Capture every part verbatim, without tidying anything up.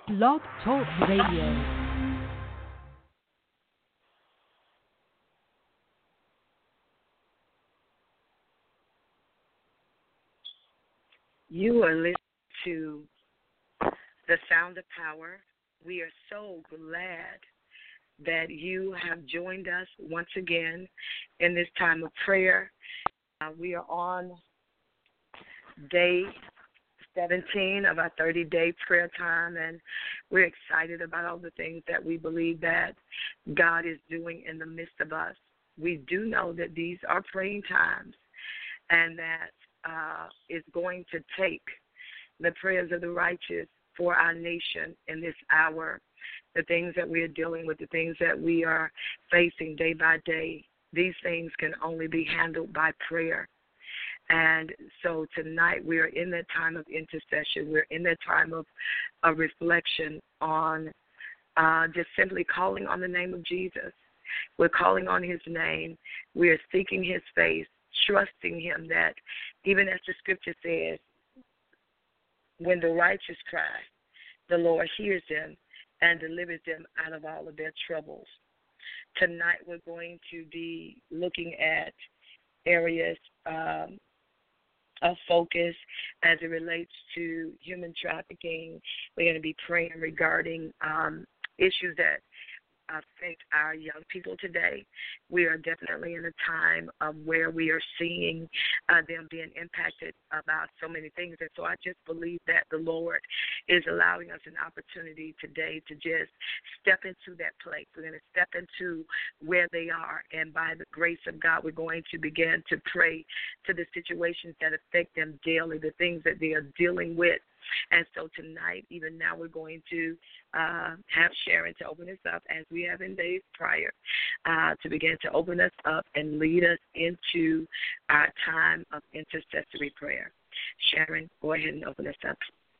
Blog Talk Radio. You are listening to The Sound of Power. We are so glad that you have joined us once again in this time of prayer. Uh, we are on day seventeen of our thirty-day prayer time, and we're excited about all the things that we believe that God is doing in the midst of us. We do know that these are praying times, and that uh, it's going to take the prayers of the righteous for our nation in this hour. The things that we are dealing with, the things that we are facing day by day, these things can only be handled by prayer. And so tonight we are in that time of intercession. We're in that time of, of reflection on uh, just simply calling on the name of Jesus. We're calling on his name. We are seeking his face, trusting him that even as the scripture says, when the righteous cry, the Lord hears them and delivers them out of all of their troubles. Tonight we're going to be looking at areas um, of focus as it relates to human trafficking. We're going to be praying regarding um, issues that affect our young people today. We are definitely in a time of where we are seeing uh, them being impacted about so many things. And so I just believe that the Lord is allowing us an opportunity today to just step into that place. We're going to step into where they are, and by the grace of God, we're going to begin to pray to the situations that affect them daily, the things that they are dealing with. And so tonight, even now, we're going to uh, have Sharon to open us up, as we have in days prior, uh, to begin to open us up and lead us into our time of intercessory prayer. Sharon, go ahead and open us up.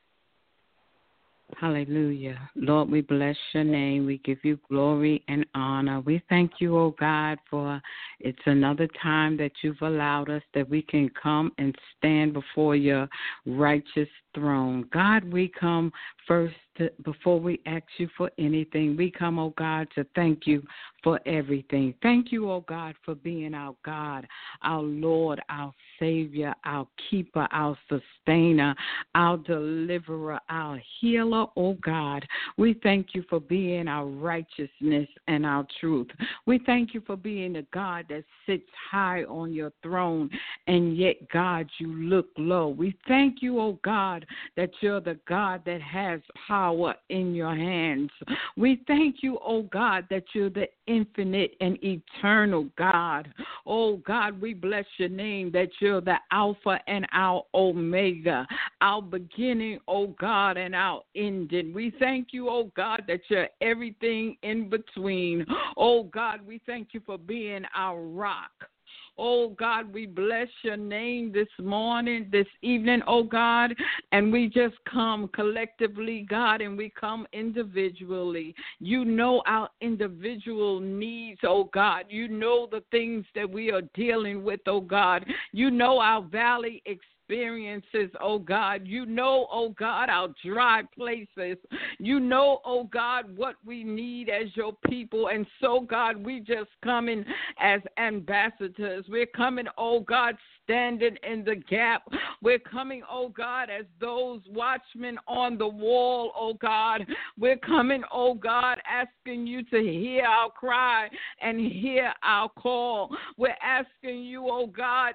Hallelujah. Lord, we bless your name. We give you glory and honor. We thank you, oh God, for it's another time that you've allowed us that we can come and stand before your righteous throne. God, we come first to, before we ask you for anything. We come, oh God, to thank you for everything. Thank you, oh God, for being our God, our Lord, our Savior, our keeper, our sustainer, our deliverer, our healer, oh God. We thank you for being our righteousness and our truth. We thank you for being the God that sits high on your throne, and yet, God, you look low. We thank you, oh God, that you're the God that has power in your hands. We thank you, oh God, that you're the infinite and eternal God. Oh God, we bless your name, that you're the Alpha and our Omega, our beginning, oh God, and our ending. We thank you, oh God, that you're everything in between. Oh God, we thank you for being our rock. Oh, God, we bless your name this morning, this evening, oh, God, and we just come collectively, God, and we come individually. You know our individual needs, oh, God. You know the things that we are dealing with, oh, God. You know our valley experience. Experiences, oh God. You know, oh God, our dry places. You know, oh God, what we need as your people. And so, God, we just coming as ambassadors. We're coming, oh God, standing in the gap. We're coming, oh God, as those watchmen on the wall, oh God. We're coming, oh God, asking you to hear our cry and hear our call. We're asking you, oh God,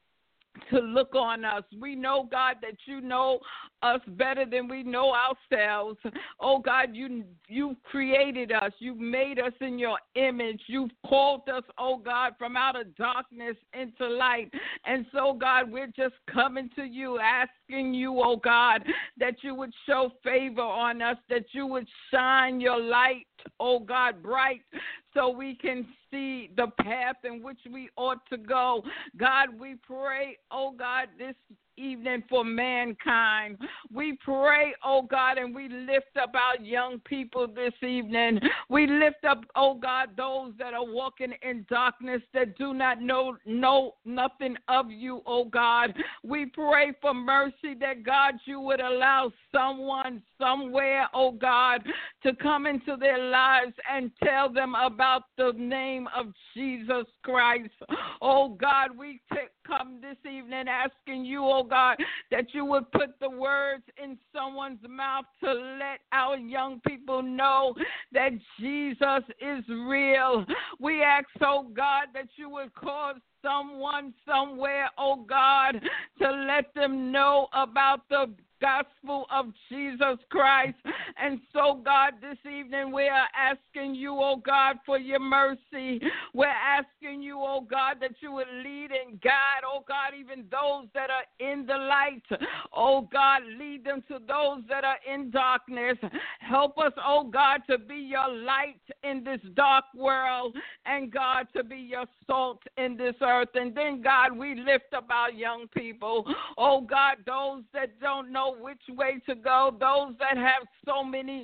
to look on us. We know, God, that you know us better than we know ourselves. Oh, God, you you created us. You made us in your image. You've called us, oh, God, from out of darkness into light. And so, God, we're just coming to you, asking you, oh, God, that you would show favor on us, that you would shine your light, oh, God, bright, so we can see the path in which we ought to go. God, we pray, oh God, this evening for mankind. We pray, oh God, and we lift up our young people this evening. We lift up, oh God, those that are walking in darkness that do not know, know nothing of you, oh God. We pray for mercy that, God, you would allow someone, somewhere, oh God, to come into their lives and tell them about the name of Jesus Christ. Oh God, we t- come this evening asking you, oh God, that you would put the words in someone's mouth to let our young people know that Jesus is real. We ask, oh God, that you would cause someone somewhere, oh God, to let them know about the gospel of Jesus Christ. And so, God, this evening we are asking you, oh God, for your mercy. We're asking you, oh God, that you would lead and guide, oh God, even those that are in the light. Oh God, lead them to those that are in darkness. Help us, oh God, to be your light in this dark world, and God, to be your salt in this earth. And then, God, we lift up our young people. Oh God, those that don't know which way to go, those that have so many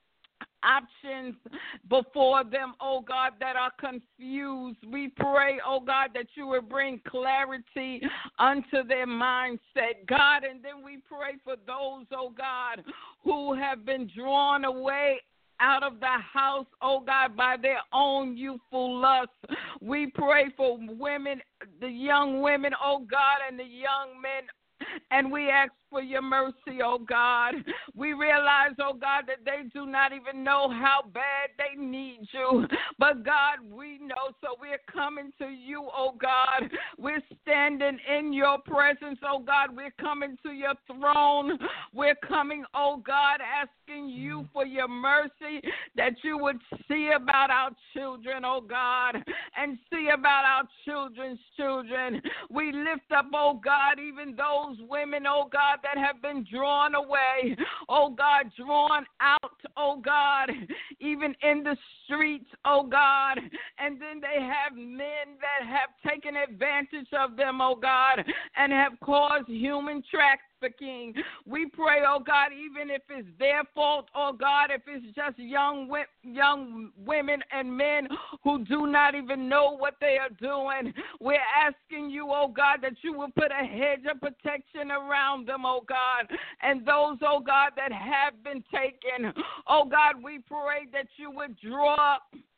options before them, oh God, that are confused. We pray, oh God, that you will bring clarity unto their mindset, God. And then we pray for those, oh God, who have been drawn away out of the house, oh God, by their own youthful lust. We pray for women, the young women, oh God, and the young men, and we ask for your mercy, oh God. We realize, oh God, that they do not even know how bad they need you. But God, we know, so we're coming to you, oh God. We're standing in your presence, oh God. We're coming to your throne. We're coming, oh God, asking you for your mercy, that you would see about our children, oh God, and see about our children's children. We lift up, oh God, even those women, oh God, that have been drawn away, oh God, drawn out, oh God, even in the streets, oh God, and then they have men that have taken advantage of them, oh God, and have caused human trafficking. We pray, oh God, even if it's their fault, oh God, if it's just young young women and men who do not even know what they are doing, we're asking you, oh God, that you will put a hedge of protection around them, oh God, and those, oh God, that have been taken, oh God, we pray that you would draw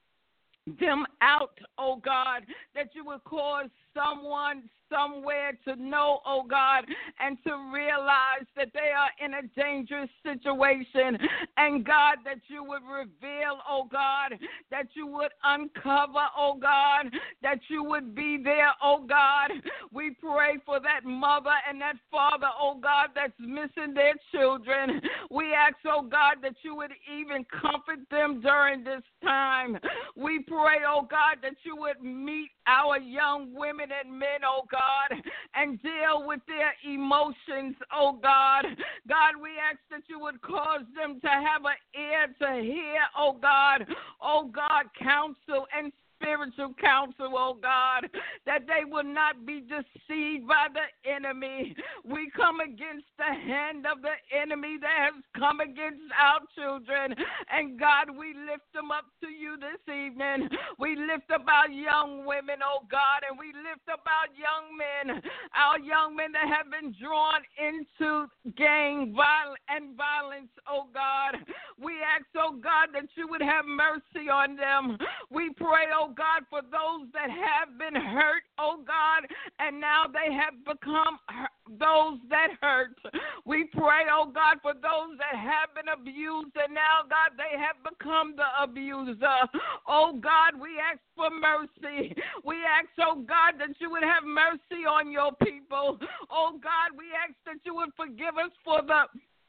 them out, oh God, that you would cause someone somewhere to know, oh God, and to realize that they are in a dangerous situation. And God, that you would reveal, oh God, that you would uncover, oh God, that you would be there, oh God. We pray for that mother and that father, oh God, that's missing their children. We ask, oh God, that you would even comfort them during this time. We pray, oh God, that you would meet our young women and men, oh God, and deal with their emotions, oh God. God, we ask that you would cause them to have an ear to hear, oh God, oh God, counsel and spiritual counsel, oh God, that they will not be deceived by the enemy. We come against the hand of the enemy that has come against our children. And God, we lift them up to you this evening. We lift up our young women, oh God, and we lift up our young men, our young men that have been drawn into gang violence and violence, oh God. We ask, oh God, that you would have mercy on them. We pray, oh God, for those that have been hurt, oh God, and now they have become those that hurt. We pray, oh God, for those that have been abused, and now, God, they have become the abuser. Oh God, we ask for mercy. We ask, oh God, that you would have mercy on your people. Oh God, we ask that you would forgive us for the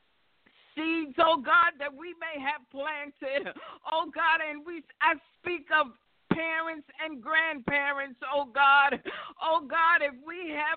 seeds, oh God, that we may have planted. Oh God, and we I speak of parents and grandparents, oh God. Oh God, if we have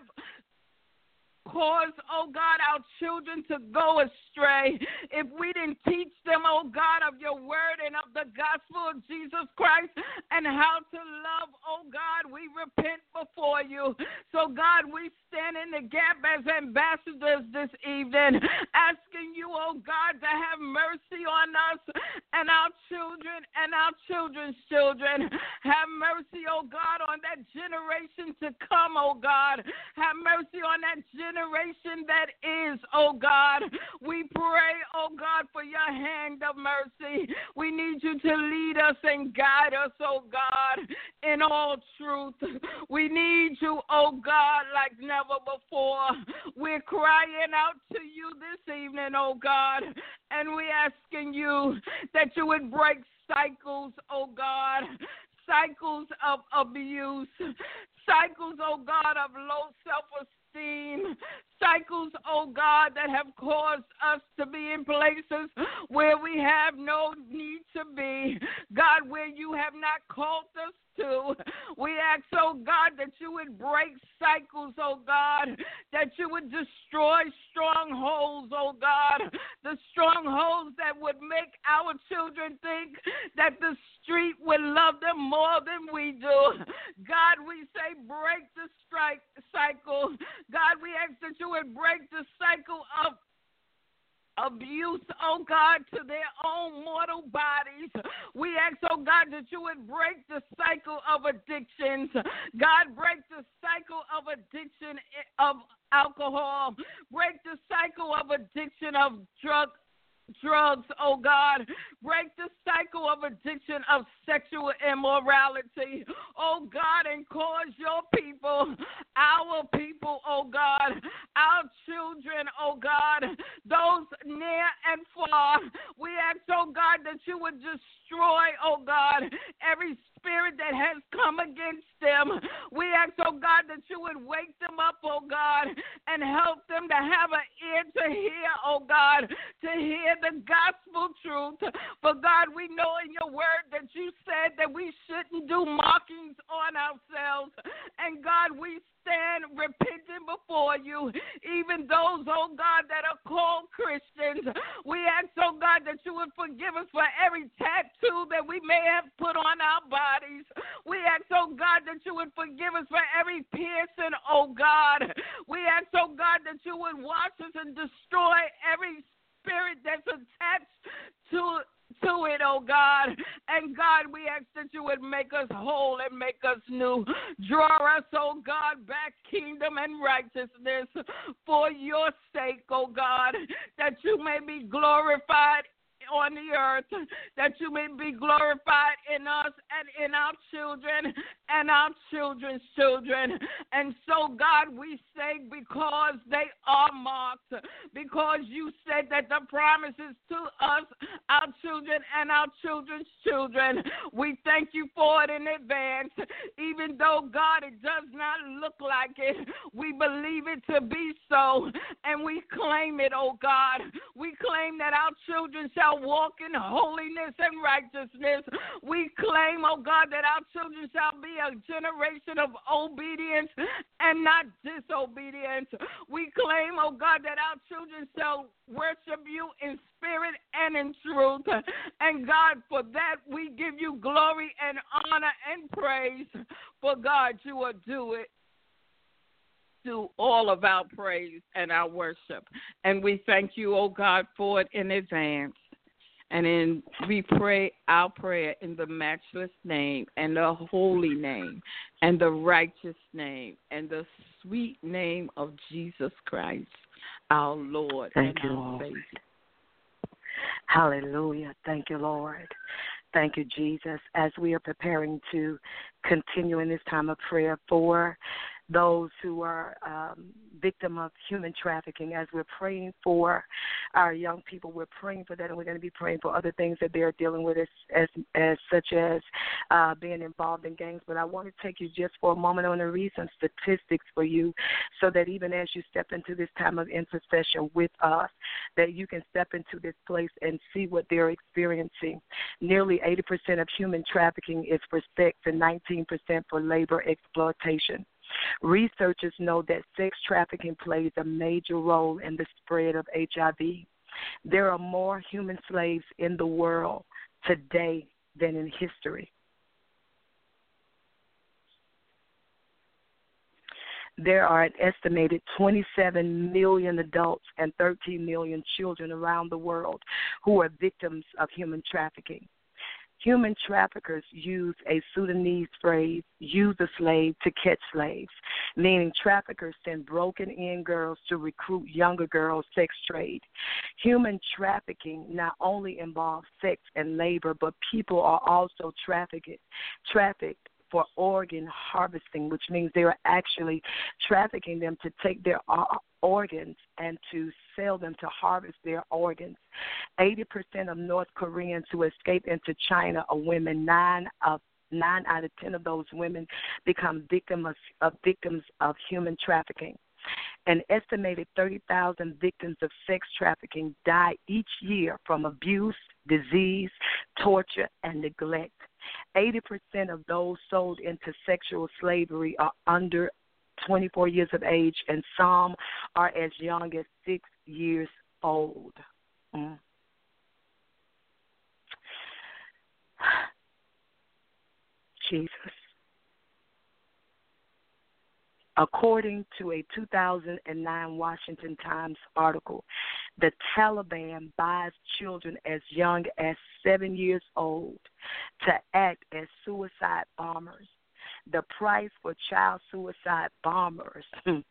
cause, oh God, our children to go astray, if we didn't teach them, oh God, of your word and of the gospel of Jesus Christ, and how to love, oh God, we repent before you. So, God, we stand in the gap as ambassadors this evening, asking you, oh God, to have mercy on us and our children and our children's children. Have mercy, oh God, on that generation to come, oh God. Have mercy on that generation that is, oh God. We pray, oh God, for your hand of mercy. We need you to lead us and guide us, oh God, in all truth. We need you, oh God, like never before. We're crying out to you this evening, oh God, and we're asking you that you would break cycles, oh God, cycles of abuse, cycles, oh God, of low self-esteem, cycles, oh God, that have caused us to be in places where we have no need to be. God, where you have not called us to. We ask, oh God, that you would break cycles, oh God, that you would destroy strongholds, oh God, the strongholds that would make our children think that the street would love them more than we do. God, we say break the strike cycle. God, we ask that you would break the cycle of abuse, oh God, to their own mortal bodies. We ask, oh God, that you would break the cycle of addictions. God, break the cycle of addiction of alcohol. Break the cycle of addiction of drug drugs, oh God. Break the cycle of addiction of sexual immorality, oh God, and cause your people, our people, oh God, our children, oh God, those near and far. We ask, oh God, that you would destroy, oh God, every spirit that has come against them. We ask, oh God, that you would wake them up, oh God, and help them to have an ear to hear, oh God, to hear the gospel truth. For God, we know in your word that you said that we shouldn't do mockings on ourselves. And God, we stand repenting before you, even those, oh God, that are called Christians. We ask, oh God, that you would forgive us for every tattoo that we may have put on our bodies. We ask, oh God, that you would forgive us for every piercing, oh God. We ask, oh God, that you would wash us and destroy every spirit that's attached to to it, oh God. And God, we ask that you would make us whole and make us new. Draw us, oh God, back kingdom and righteousness for your sake, oh God, that you may be glorified on the earth, that you may be glorified in us and in our children and our children's children. And so, God, we say because they are marked, because you said that the promises to us, our children and our children's children, we thank you for it in advance. Even though, God, it does not look like it, we believe it to be so, and we claim it, oh God. We claim that our children shall walk in holiness and righteousness. We claim, oh God, that our children shall be a generation of obedience and not disobedience. We claim, oh God, that our children shall worship you in spirit and in truth. And God, for that we give you glory and honor and praise. For God, you will do it. Do all of our praise and our worship. And we thank you, oh God, for it in advance. And in, we pray our prayer in the matchless name and the holy name and the righteous name and the sweet name of Jesus Christ, our Lord Thank and you, our Lord. Savior. Hallelujah. Thank you, Lord. Thank you, Jesus. As we are preparing to continue in this time of prayer for those who are um, victim of human trafficking, as we're praying for our young people, we're praying for that, and we're going to be praying for other things that they're dealing with, as as, as such as uh, being involved in gangs. But I want to take you just for a moment on the recent statistics for you, so that even as you step into this time of intercession with us, that you can step into this place and see what they're experiencing. Nearly eighty percent of human trafficking is for sex and nineteen percent for labor exploitation. Researchers know that sex trafficking plays a major role in the spread of H I V. There are more human slaves in the world today than in history. There are an estimated twenty-seven million adults and thirteen million children around the world who are victims of human trafficking. Human traffickers use a Sudanese phrase, use a slave to catch slaves, meaning traffickers send broken-in girls to recruit younger girls' sex trade. Human trafficking not only involves sex and labor, but people are also trafficked, trafficked for organ harvesting, which means they are actually trafficking them to take their organs and to sell them to harvest their organs. eighty percent of North Koreans who escape into China are women. Nine of nine out of ten of those women become victims of, of victims of human trafficking. An estimated thirty thousand victims of sex trafficking die each year from abuse, disease, torture, and neglect. eighty percent of those sold into sexual slavery are under twenty-four years of age, and some are as young as six years old. Mm. Jesus. According to a two thousand nine Washington Times article, the Taliban buys children as young as seven years old to act as suicide bombers. The price for child suicide bombers,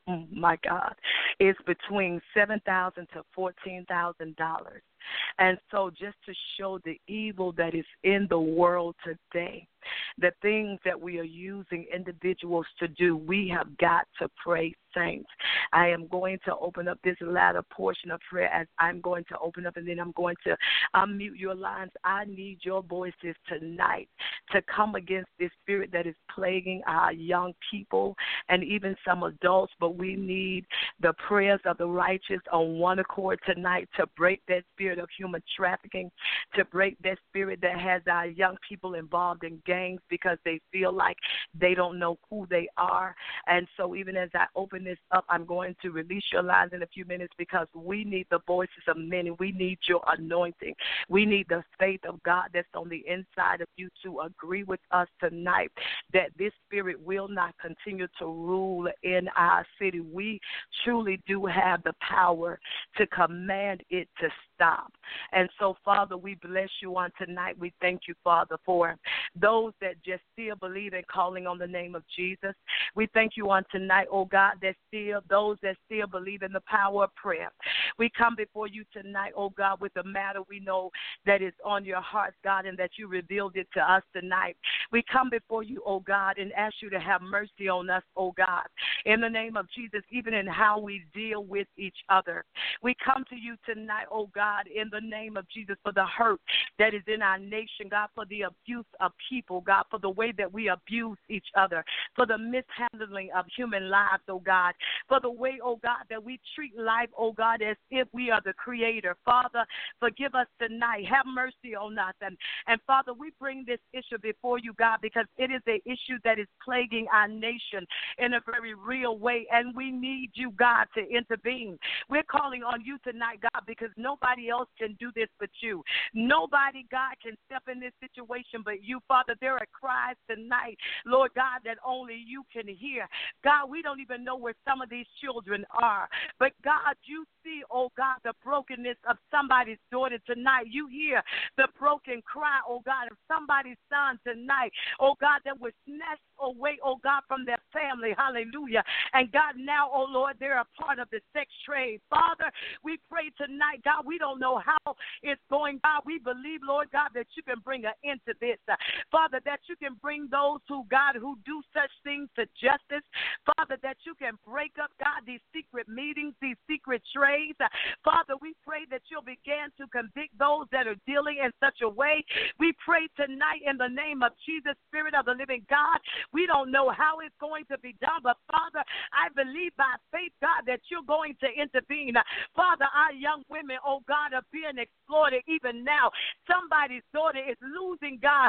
my God, is between seven thousand dollars to fourteen thousand dollars. And so just to show the evil that is in the world today, the things that we are using individuals to do, we have got to pray, saints. I am going to open up this latter portion of prayer as I'm going to open up, and then I'm going to unmute your lines. I need your voices tonight to come against this spirit that is plaguing our young people and even some adults, but we need the prayers of the righteous on one accord tonight to break that spirit of human trafficking, to break that spirit that has our young people involved in gangs because they feel like they don't know who they are. And so even as I open this up, I'm going to release your lines in a few minutes because we need the voices of men and we need your anointing. We need the faith of God that's on the inside of you to agree with us tonight that this spirit will not continue to rule in our city. We truly do have the power to command it to stop. And so, Father, we bless you on tonight. We thank you, Father, for those that just still believe in calling on the name of Jesus. We thank you on tonight, oh God, that still, those that still believe in the power of prayer. We come before you tonight, oh God, with a matter we know that is on your heart, God, and that you revealed it to us tonight. We come before you, oh God, and ask you to have mercy on us, oh God, in the name of Jesus, even in how we deal with each other. We come to you tonight, oh God, in the name of Jesus, for the hurt that is in our nation, God, for the abuse of people, God, for the way that we abuse each other, for the mishandling of human lives, oh God, for the way, oh God, that we treat life, oh God, as if we are the creator. Father, forgive us tonight. Have mercy on us. And, and Father, we bring this issue before you, God, because it is an issue that is plaguing our nation in a very real way, and we need you, God, to intervene. We're calling on you tonight, God, because nobody else can do this but you. Nobody, God, can step in this situation but you, Father. There are cries tonight, Lord God, that only you can hear. God, we don't even know where some of these children are, but God, you see, oh God, the brokenness of somebody's daughter tonight. You hear the broken cry, oh God, of somebody's son tonight, oh God, that was snatched away, oh God, from their family. Hallelujah. And God, now, oh Lord, they're a part of the sex trade. Father, we pray tonight, God, we don't know how it's going, God. We believe, Lord God, that you can bring an end to this. Uh, Father, that you can bring those who, God, who do such things to justice. Father, that you can break up, God, these secret meetings, these secret trades. Uh, Father, we pray that you'll begin to convict those that are dealing in such a way. We pray tonight in the name of Jesus, Spirit of the living God. We don't know how it's going to be done, but Father, I believe by faith, God, that you're going to intervene. Father, our young women, oh God, are being exploited even now. Somebody's daughter is losing, God,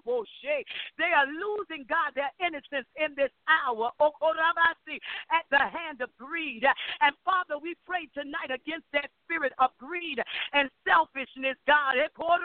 they are losing, God, their innocence in this hour, at the hand of greed. And Father, we pray tonight against that spirit of greed and selfishness, God.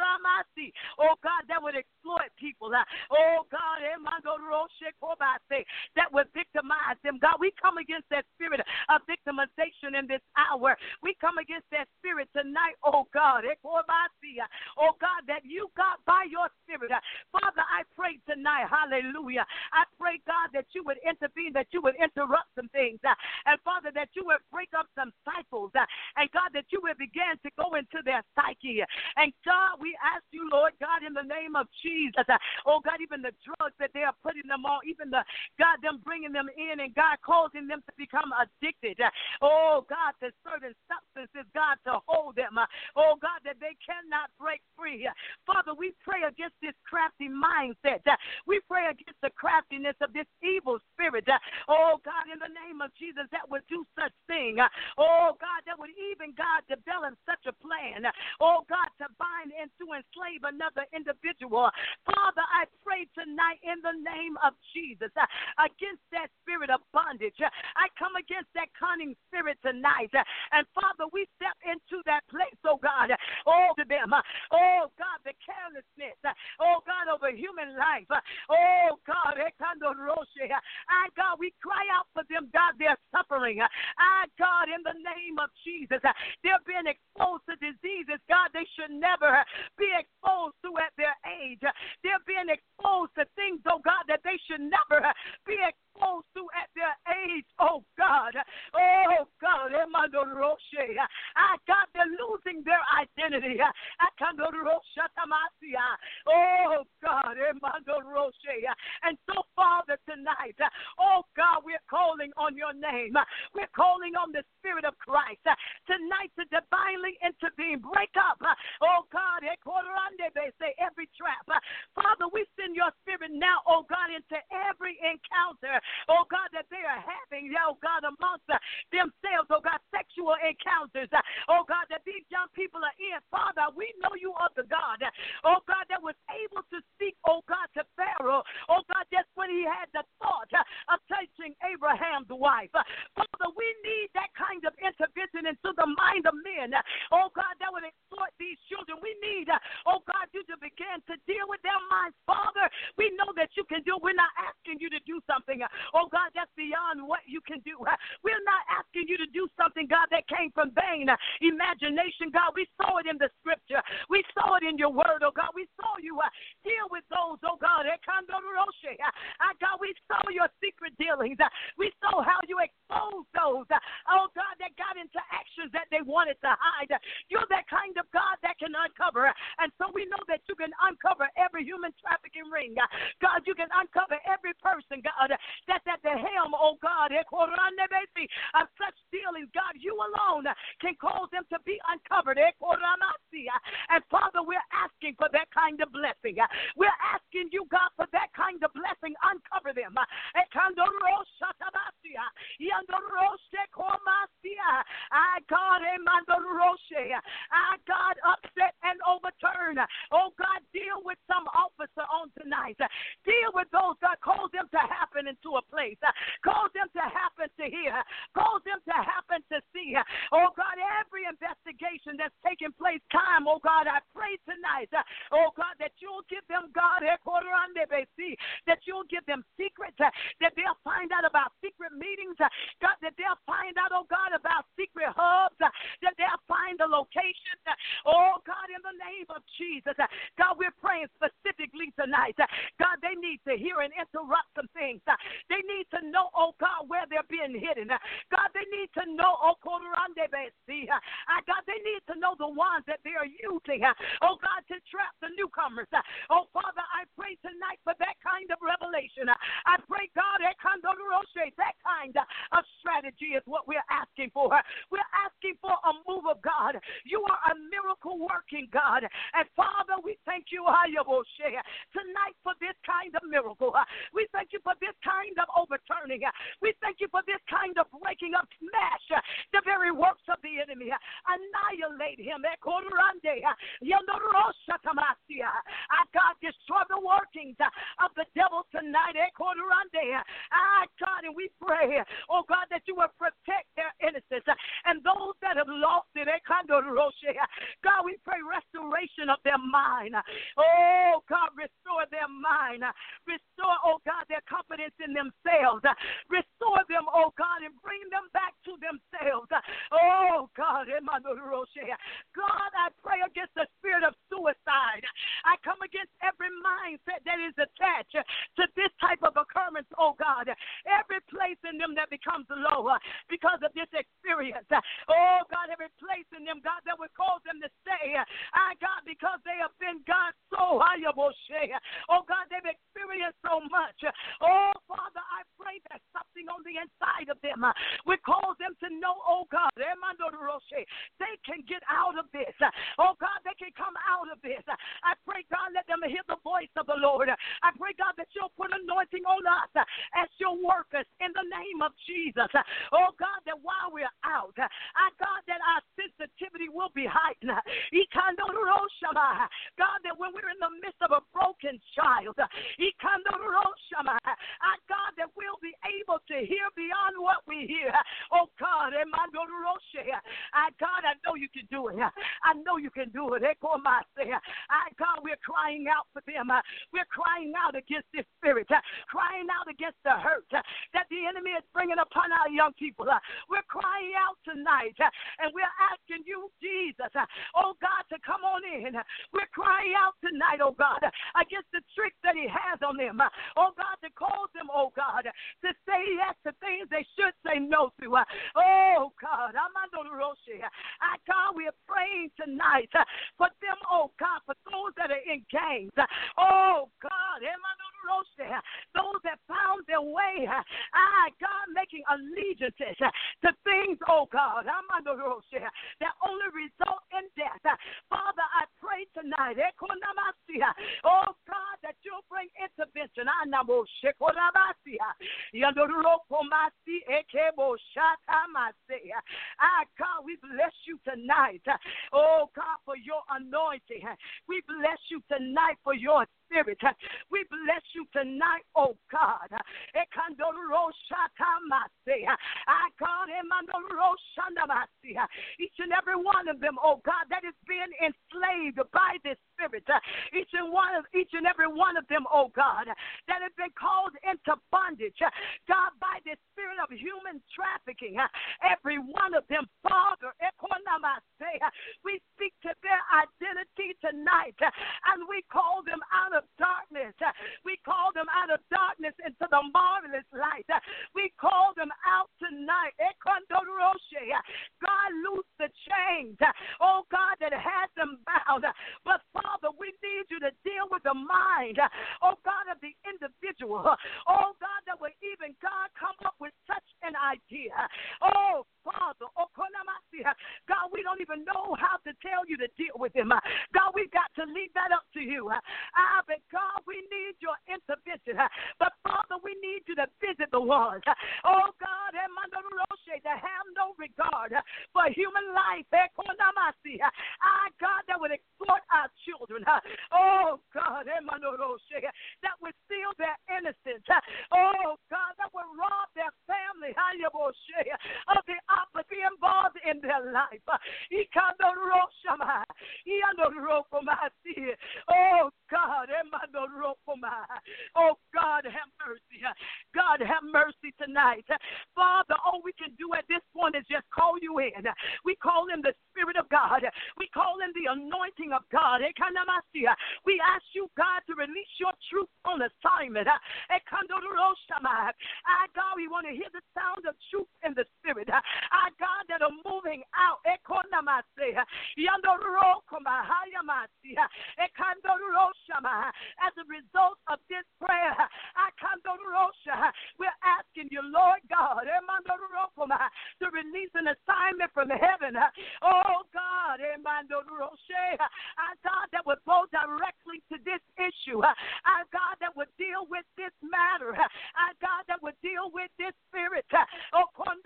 Oh God, that would exploit people. Oh God, that would victimize victimize them, God. We come against that spirit of victimization in this hour. We come against that spirit tonight, oh God. Oh God, that you, God, by your spirit, Father, I pray tonight, hallelujah. I pray, God, that you would intervene, that you would interrupt some things, and Father, that you would break up some cycles, and God, that you would begin to go into their psyche. And God, we ask you, Lord God, in the name of Jesus, oh God, even the drugs that they are putting them on, even the, God, them bringing them in, and God, causing them to become addicted, oh God, to certain substances, God, to hold them, oh God, that they cannot break free. Father, we pray against this crafty mindset. We pray against the craftiness of this evil spirit, oh God, in the name of Jesus, that would do such thing, oh God, that would even, God, develop such a plan, oh God, to bind and to enslave another individual. Father, I pray tonight in the name of Jesus against that spirit of bondage. I come against that cunning spirit tonight, and Father, we step into that place, oh God, oh to them, oh God, the carelessness, oh God, over human life, oh God, I God, we cry out for them, God, they're suffering, I God, in the name of Jesus, they're being exposed to diseases, God, they should never be exposed to at their age, they're being exposed to things, oh God, that they should never be exposed to at their age, oh God, oh God, I God, they're losing their identity, oh God, and so Father, tonight, oh God, we're calling on your name, we're calling on the Spirit of Christ tonight to divinely intervene, break up, oh God, say every trap, Father, we send your Spirit now, oh God, into every encounter, oh God, that they are having, oh God, amongst themselves, oh God, sexual encounters, oh God, that these young people are in. Father, we know you are the God, oh God, that was able to speak, oh God, to Pharaoh, oh God, just when he had the thought of touching Abraham's wife. Father, we need that kind of intervention into the mind of men, oh God, that would exploit these children. We need, oh God, you to begin to deal with their minds. Father, we know that you can do. We're not asking you to do something, oh God, that's beyond what you can do. We're not asking you to do something, God, that came from vain imagination. God, we saw it in the scripture. We saw it in your word, oh God. We saw you uh, deal with those, oh God. I God, we saw your secret dealings. We saw how you exposed those, oh God, that got into actions that they wanted to hide. You're that kind of God that can uncover. And so we know that you can uncover every human trafficking ring. God, you can uncover every person, God, that's at the helm, oh God, of such dealings. God, you alone can cause them to be uncovered. And Father, we're asking for that kind of blessing. We're asking you, God, for that kind of blessing. Uncover them. I God, I God, upset and overturn. Oh God, deal with some officer on tonight. Deal with those, God, cause them to happen into a place. Cause them to happen to hear. Cause them to happen to see. Oh God, every investigation that's taking place, time, oh God, I pray tonight, oh God, that you'll give them, God, that you'll give them secrets, that they'll find out about secret meetings, God, that they'll find out, oh God, about secret hubs, that they'll find the location, oh God, in the name of Jesus. God, we're praying specifically tonight. God, they need to hear and interrupt some things. They need to know, oh God, where they're being hidden. God, they need to know, oh God, they need to know the ones that they are using, oh God, to trap the newcomers. Oh Father, I pray tonight for that kind of revelation. I pray, God, that kind of strategy is what we're asking for. We're asking for a move of God. You are a miracle working God. And Father, we thank you tonight for this kind of miracle. We thank you for this kind of overturning. We thank you for this kind of breaking up, smash the very works of the enemy. Annihilate him. I God, destroy the workings of the devil tonight. I God, and we pray, oh God, that you will protect their innocence and those that have lost it. God, we pray restoration of their mind. Oh, God, restore their mind. Restore, oh, God, their confidence in themselves. Restore them, oh, God, and bring them back to themselves. Oh, God, God, I pray against the spirit of suicide. I come against every mindset that is attached to this type of occurrence, oh, God. Every place in them that becomes low because of this experience. Oh, God, every place in them, God, that would cause them to stay. I, God, because they have been, God, so high. Oh, God, they've experienced so much. Oh, Father, I pray that something on the inside of them would cause them to know, oh, God, they can get out of this. Oh, God, they can come out of this. I pray, God, let them hear the voice of the Lord. I pray, God, that you'll put anointing on us as your workers in the name of Jesus. Oh, God, that while we're out, I, God, that our sensitivity will be heightened. God, that when we're in the midst of a broken child, I, God, that we'll be able to hear beyond what we hear. Oh, God, I, God, I know you can do it. I know you can do it. I, God, we're crying out for them. We're crying out against this spirit, crying out against the hurt that the enemy is bringing upon our young people. We're crying out tonight, and we're asking you, Jesus, oh, God, to come on in. We're crying out tonight, oh, God, against the tricks that he has on them. Oh, God, to cause them, oh, God, to say yes to things they should say no to. Oh, God, I, God, we are praying tonight for them, oh, God, for those that are in gangs. Oh, God, those that found their way, I, God, making allegiances to things, oh, God, that only result in death. Father, I pray tonight, oh, God, that you'll bring intervention. Ah, God, we bless you tonight. Oh, God, for your anointing. We bless you tonight for your spirit. We bless you tonight, oh, God. Each and every one of them, oh, God, that is being enslaved by this spirit. Each and one of each and every one of them, oh, God, that has been called into bondage, God, by this spirit of human trafficking. Every one of them, Father, we speak to their identity tonight, and we call them out of darkness. We call them out of darkness into the marvelous light. We call them out tonight. God, loose the chains, oh, God, that has them bound. But, Father, we need you to deal with the mind, oh, God, of the individual. Oh, God, that will even, God, come up with such an idea. Oh, Father, oh, God, we don't even know how to tell you to deal with him. God, we've got to leave that up to you. Ah, but God, we need your intervention. But Father, we need you to visit the ones, oh God, that have no regard for human life. Ah, God, that would exploit our children. Oh God, that would steal their innocence. Oh God, that would rob their family of the opportunity involved in their life. Oh God, oh God, have mercy. God, have mercy tonight. Father, all we can do at this point is just call you in. We call in the Spirit of God. We call in the anointing of God. We ask you, God, to release your truth on assignment. I, God, we want to hear the sound of truth in the Spirit. I, God, that are moving out. As a result of this prayer, we're asking you, Lord God, to release an assignment from heaven. Oh God, our God, that would go directly to this issue. Our God, that would deal with this matter. Our God, that would deal with this spirit. Oh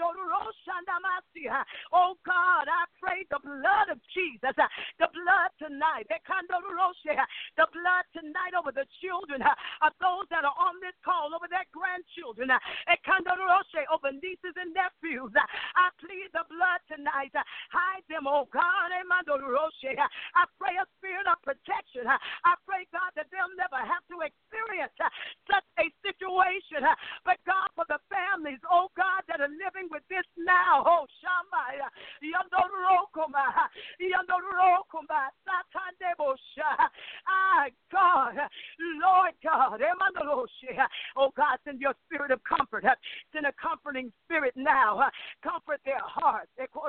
God, I pray the blood of Jesus, the blood tonight, the blood tonight over the children of those that are on this call, over their grandchildren, over nieces and nephews. I plead the blood tonight. Hide them them, oh God. I pray a spirit of protection. I pray, God, that they'll never have to experience such a situation. But God, for the families, oh God, that are living with this now, oh Shama, Yandorokoma, Yandorokoma, Satandebosha. Ah, God, Lord God, oh God, send your spirit of comfort. Send a comforting spirit now. Comfort their hearts.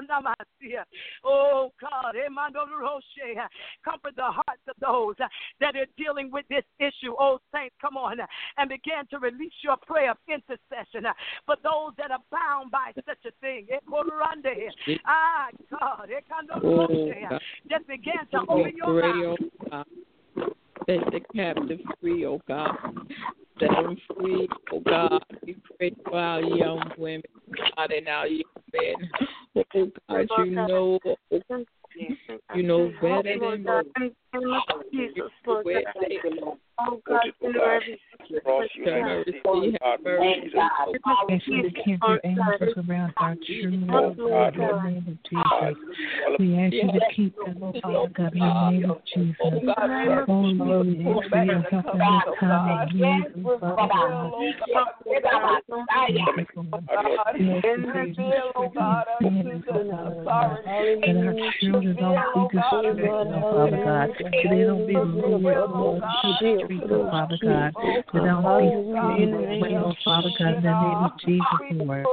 Oh God, comfort the hearts of those that are dealing with this issue. Oh saints, come on and begin to release your prayer of intercession for those that are bound by such a thing. Ah God, just begin to open your mouth. Set the captive free, oh God. Set them free, oh God. We pray for our young women, God, and our young men. Oh God, you know, you know better than most. Jesus, Lord God. Oh God, have mercy, have mercy. And so we can't do angels around our children, oh God, in the name of Jesus. We ask you to keep them, oh Father God, in the name of Jesus. Oh Lord, we ask for your help in this time of need, oh Father God. And our children don't be distracted, oh Father God. They don't be lured, Lord, to the streets, oh Father God. They don't be scared away, oh Father God, in the name of Jesus, Lord.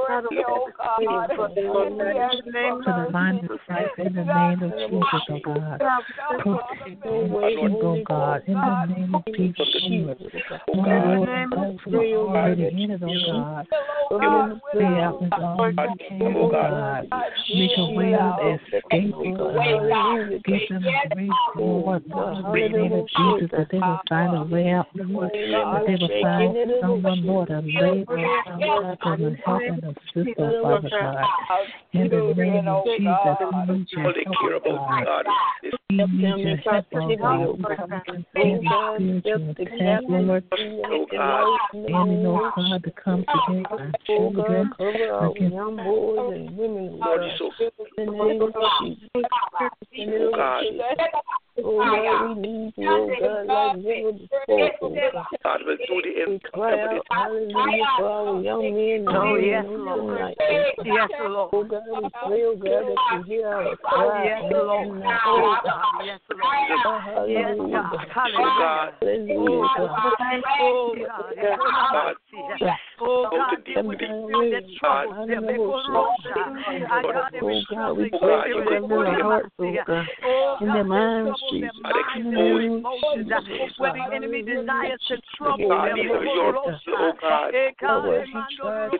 To the mind of Christ, in the name of Jesus, oh God. Protect and keep, oh God, in the name of Jesus, Lord. Oh Lord, those who are already in it, oh God. Stay out with all you can, oh God. Make a way of escape, oh God. Give them grace, Lord, in the name of Jesus, that they will find a way out, Lord. That they will find someone, Lord, a labor, someone that will help and assist us, Father God. In the name of Jesus, we need your help, God. We need your help, oh God. We come against every spiritual attack, Lord. And oh God, to come today, our children, against young boys and women, Lord. In the name of Jesus. In the name of Jesus. Oh Lord, we need you, oh God, like never before, oh God. God will do the We cry out, hallelujah, for our young men and Oh, women yes, on Lord. tonight. Yes, Lord. Oh God, we pray, oh God, that you hear our cry. Yes, Lord. Oh, God. Yes, Lord. Yes, God. Hallelujah. Hallelujah, God. Oh, God. Oh, God. Give me the spirit that troubles them. I got every Oh God, we troubling pray spirit for their hearts, oh God. Oh, In their minds, trouble Jesus. their minds and their emotions, where the enemy desires to trouble them. oh God. If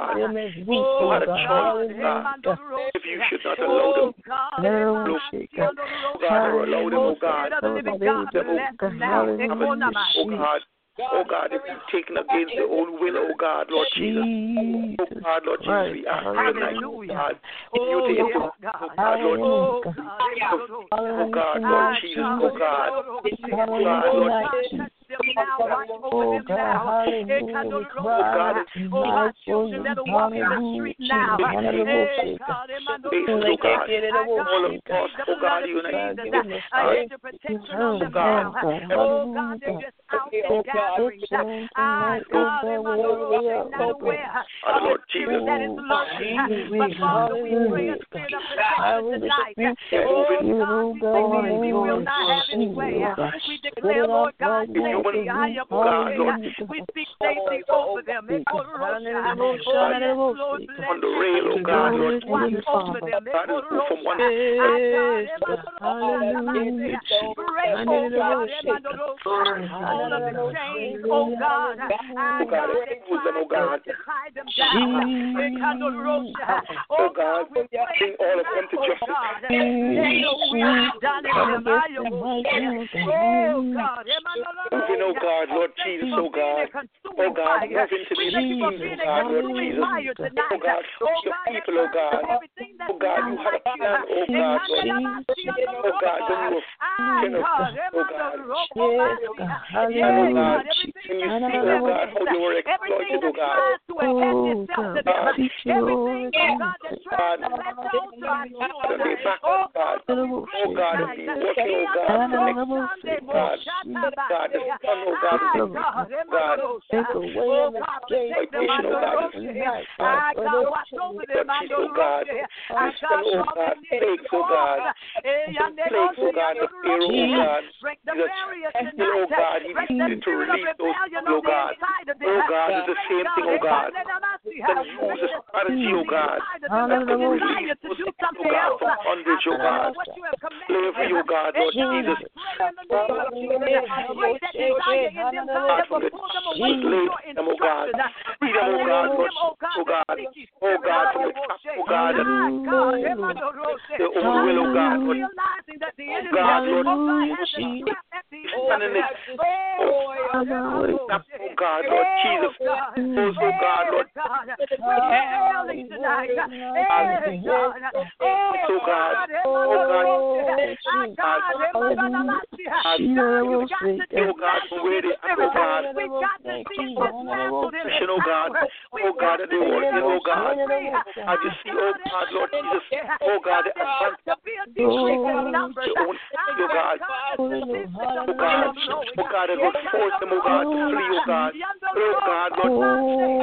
you should not allow them, God, allow them, oh God. Oh God. Oh God, if you've taken against your own will, oh God, Lord Jesus. Oh God, Lord Jesus, we ask you tonight, oh God. You to intervene, oh God, Lord Jesus. Oh God, Lord Jesus, oh God. Oh God, Lord Jesus. Now, right over them now. Oh God, oh my children that are walking the street now. Hey, God, oh God, all of us, oh God, you and I need to protection on them now. Oh God, they're just out and gathering. Ah, God, they're not aware of the spirit that is lurking. But Father, we pray a spirit of protection tonight. Oh God, we say the enemy will not have any way. We declare, Lord God, safety. We speak safety over them. Oh, on the rail, oh God, Lord watch over them. God is from one all of the chains, oh God. I God, oh God, to tie them down. Oh God, bring all of them to justice. Oh God, moving, oh God, Lord Jesus, oh God. Oh God, move into these teams, oh God, Lord Jesus. Oh God, touch your people, oh God. Oh God, you had a plan, oh God, Lord. Oh God, when you were king of us, oh God. Oh God, when you see, oh God, how you were exploited, oh God. will hand yourself to them. Everything, oh God, that's trying to let down to our children. Oh God, oh God, if you work, oh God, God, God, the Son, oh God, God, take away and escape, oh God, I God, watch over them, oh God, I God, oh God, plagues, oh God, plagues, oh God, the fear, oh God, break the barriers tonight, oh God, he needed to release those, oh God, oh God, it's the same thing, oh God, then use the strategy, oh God, to release those, oh God, from bondage, oh God, slavery, oh God, Lord Jesus, them, oh God, freedom, oh God, Lord, oh God, oh God, from the trap, oh God, the overwill, oh God, Lord, oh God, Lord, and in it, oh God, Lord Jesus, oh God, Lord, oh God, oh God, oh God, for where they are, oh God, oh God, oh God, they were, oh God, I just see, oh God, Lord Jesus, oh God, the advance, oh God, oh God, oh God, it will force them, oh God, to flee, oh God, oh God, Lord,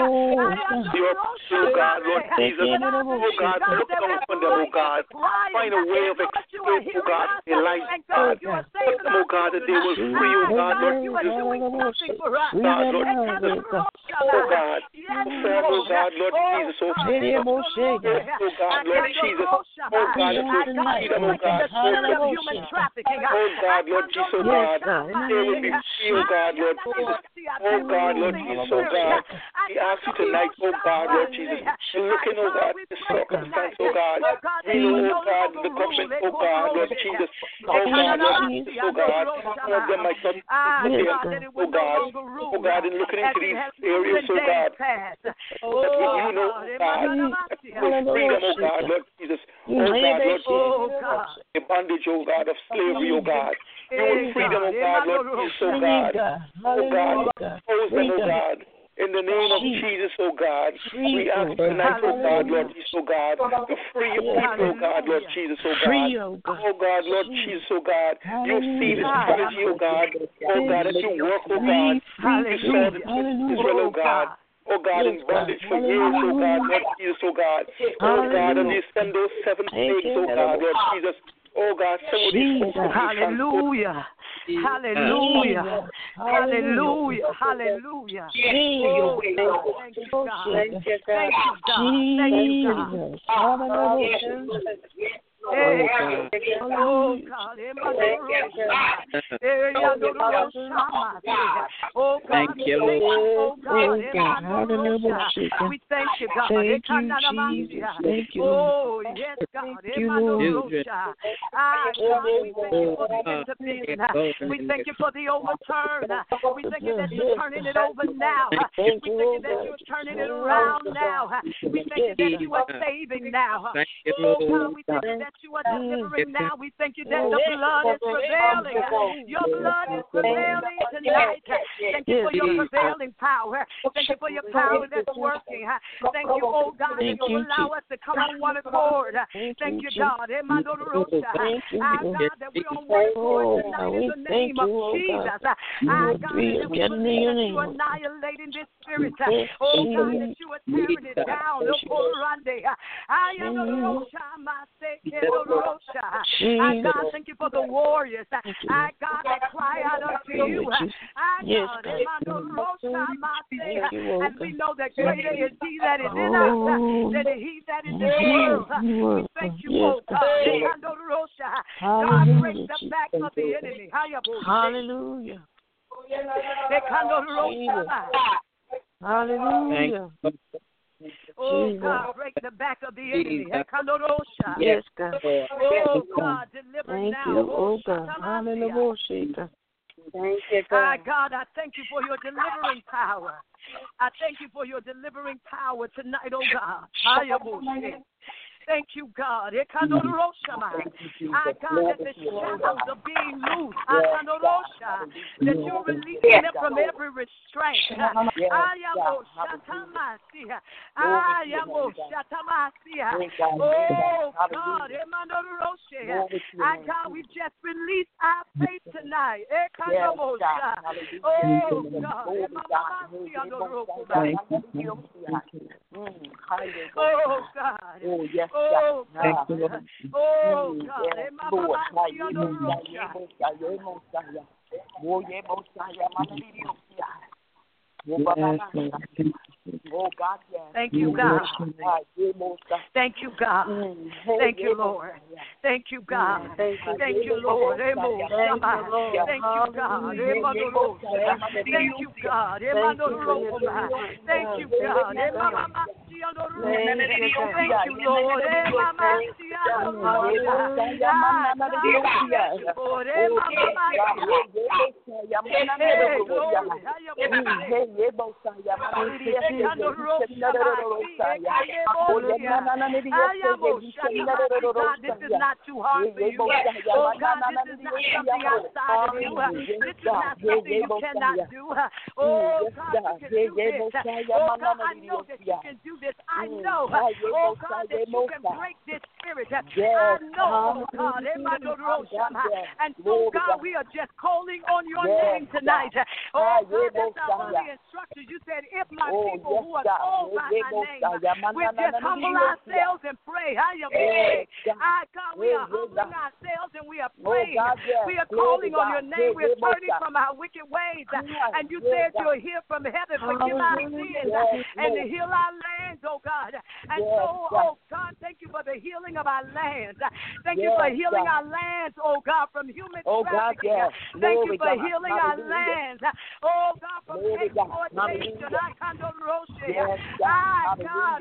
oh God, Lord Jesus, oh God, look down upon them, oh God, find a way of escape, oh God, in life, God, put them, oh God, that they will free, oh God, Lord Jesus, God, Lord Jesus, oh God, oh God, Lord Jesus, oh God, oh God, Lord Jesus, oh God, let your freedom, oh God, oh God, Lord Jesus, oh God, they will be free, oh God, Lord Jesus, oh God, Lord Jesus, oh God, we ask you tonight, oh God, Lord Jesus, looking, oh God, the circumstance, oh God, we know, oh God, the government, oh God, Lord Jesus, oh God, Lord Jesus, oh God, some of them might not be there, oh God, oh God, and looking into these areas, oh God, that we, you know, oh God, with freedom, oh God, Lord Jesus, oh God, Lord Jesus, the bondage, oh God, of slavery, oh God, you with freedom, oh God, Lord Jesus, oh God, oh God, expose them, oh God, in the name of Jesus, oh God, we ask tonight, oh God, Lord Jesus, oh God, to free your people, oh God, Lord Jesus, oh God, oh God, Lord Jesus, oh God, you see this strategy, oh God, oh God, that you work, oh God, you saw the Israel, oh God, oh God, in bondage for years, oh God, Lord Jesus, oh God, oh God, and you send those seven plagues, oh God, Lord Jesus, oh God, some of these folks, hallelujah. Hallelujah. Hallelujah. Hallelujah. Oh, thank you, God. Thank you, God. Thank you, God. Hallelujah. Hey, oh God, oh God, thank you, oh God, we thank you, God. Thank you, Jesus. Thank you, oh yes, God. Ah, God, we thank you for the intervention. We thank you for the overturn. We thank you that you're turning it over now. We thank you that you're turning it around now. We thank you that you are saving now. Oh God, we thank you that you are delivering now. We thank you that the blood is prevailing. Your blood is prevailing tonight. Thank you for your prevailing power. Thank you for your power that's working. Thank you, oh God, that you allow us to come on one accord. Thank you, God. Ah, God, that we're on one accord tonight in the name of Jesus. Ah, God, that we believe that you are annihilating this spirit. Oh God, that you are tearing it down. I God, thank you for the warriors. I God, that cry out unto you. I God, and we know that greater is He that is in us than He that is in the world. We thank you, oh God. God, break the back of the enemy. Hallelujah. Hallelujah. Oh God, break the back of the enemy. Yes, God. Oh God, deliver thank now. You, oh God. Hallelujah. Thank you, God. God, I thank you for your delivering power. I thank you for your delivering power tonight, oh God. Thank you, God. I, God, that the shackles are being loosed. That you're releasing them from every restraint. Oh, God. I, God, we just release our faith tonight. Oh, God. Oh, God. Oh, God. Oh, yes, oh, God. God. Oh, God. Yes, Lord. Oh, God, yes. Thank you, God. Thank you, God. Thank you, Lord. Thank you, God. Thank you, Lord. Thank you, God. Thank you, God. Thank you, God. Thank you, Lord. God, this is not too hard for you. Oh, God, this is not something outside of you. This is not something you cannot do. Oh, God, you can do this. Oh, God, I know that you can do this. I know, oh, God, that you can break this spirit. I know, oh, God. And so, God, we are just calling on your name tonight. Oh, God, that's not one of the instructions. You said, if my people who are called by my name, we just humble ourselves and pray. I, God, we are humbling ourselves and we are praying. We are calling on your name. We are turning from our wicked ways. And you said you'll hear from heaven, forgive our sins, and to heal our lands, oh God. And so, oh God, thank you for the healing of our lands. Thank you for healing our lands, oh God, from human trafficking. Thank you for healing our lands, oh God, from exploitation. I, God,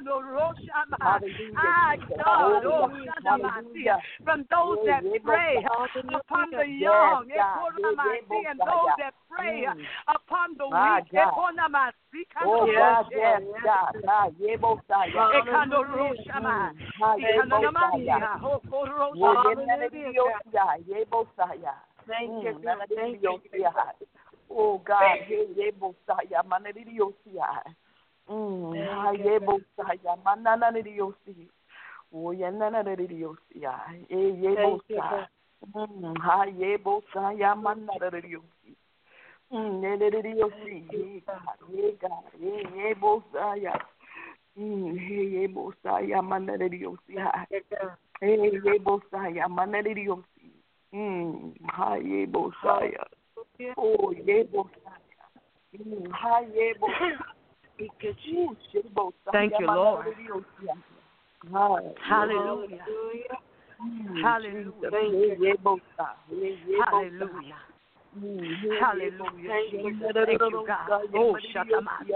I, God, oh, from those that prey upon the young, and those that prey upon the weak. Oh, God, yes, God. Thank you, thank you. Oh, God, Yebosaya, Manadiosia. Mm, Yebosaya, Mananadiosi. Oh, Yananadiosia. Yebosa. Mm, Yebosaya, Manadiosi. Mm, Nedidiosi. God, Yebosaya. Mm, Yebosaya, Manadiosia. Yebosaya, Manadiosi. Mm, Yebosaya. Oh, Yebosaya. Mm, Yebosaya. Thank you, Lord. Hallelujah. Hallelujah. Hallelujah. Hallelujah. Thank you, God. Oh, Shatamasi.